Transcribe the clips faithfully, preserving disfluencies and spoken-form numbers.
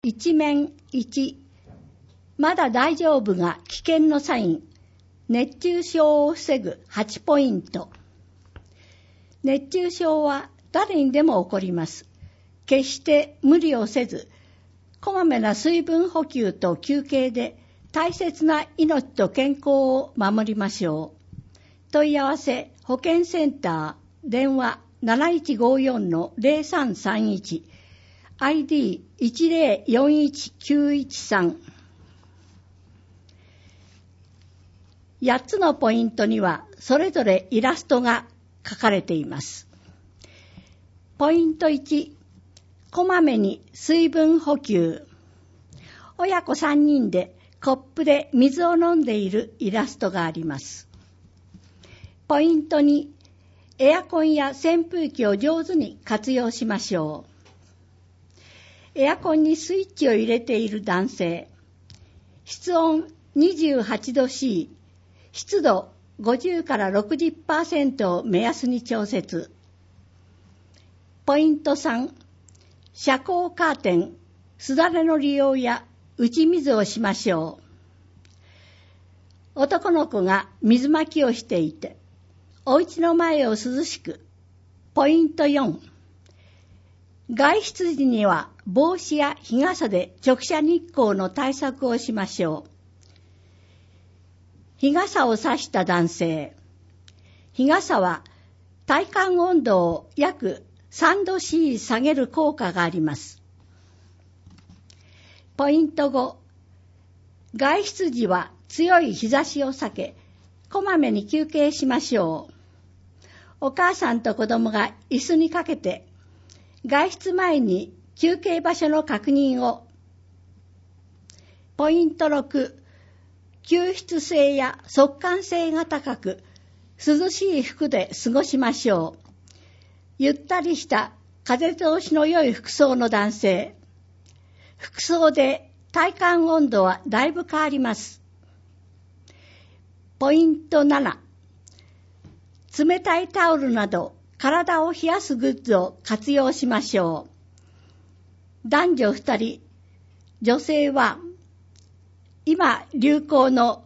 一面いち、まだ大丈夫が危険のサイン、熱中症を防ぐはちポイント。熱中症は誰にでも起こります。決して無理をせず、こまめな水分補給と休憩で大切な命と健康を守りましょう。問い合わせ保健センター電話 なないちごよんのゼロさんさんいち アイディーいちゼロよんいちきゅういちさん。やっつのポイントにはそれぞれイラストが書かれています。ポイントいち、こまめに水分補給。親子さんにんでコップで水を飲んでいるイラストがあります。ポイントに、エアコンや扇風機を上手に活用しましょう。エアコンにスイッチを入れている男性。室温にじゅうはちど C、湿度ごじゅうからろくじゅっパーセント を目安に調節。ポイントさん、遮光カーテン、すだれの利用や打ち水をしましょう。男の子が水まきをしていて、お家の前を涼しく。ポイントよん、外出時には帽子や日傘で直射日光の対策をしましょう。日傘を差した男性。日傘は体感温度を約さんど C 下げる効果があります。ポイントご、外出時は強い日差しを避け、こまめに休憩しましょう。お母さんと子供が椅子にかけて、外出前に休憩場所の確認を。ポイントろく、吸湿性や速乾性が高く、涼しい服で過ごしましょう。ゆったりした風通しの良い服装の男性。服装で体感温度はだいぶ変わります。ポイントなな、冷たいタオルなど体を冷やすグッズを活用しましょう。男女ふたり、女性は今流行の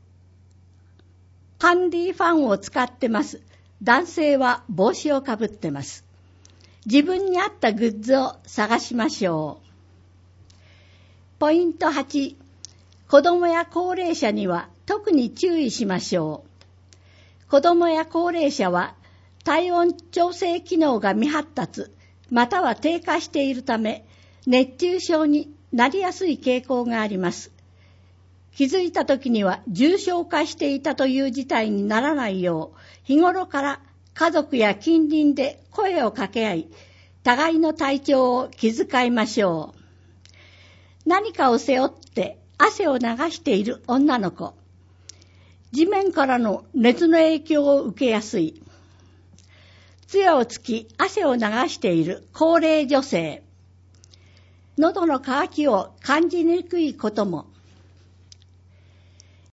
ハンディファンを使ってます。男性は帽子をかぶってます。自分に合ったグッズを探しましょう。ポイントはち、子供や高齢者には特に注意しましょう。子供や高齢者は体温調整機能が未発達または低下しているため熱中症になりやすい傾向があります。気づいた時には重症化していたという事態にならないよう日頃から家族や近隣で声を掛け合い互いの体調を気遣いましょう。何かを背負って汗を流している女の子。地面からの熱の影響を受けやすい。杖をつき汗を流している高齢女性。喉の渇きを感じにくいことも。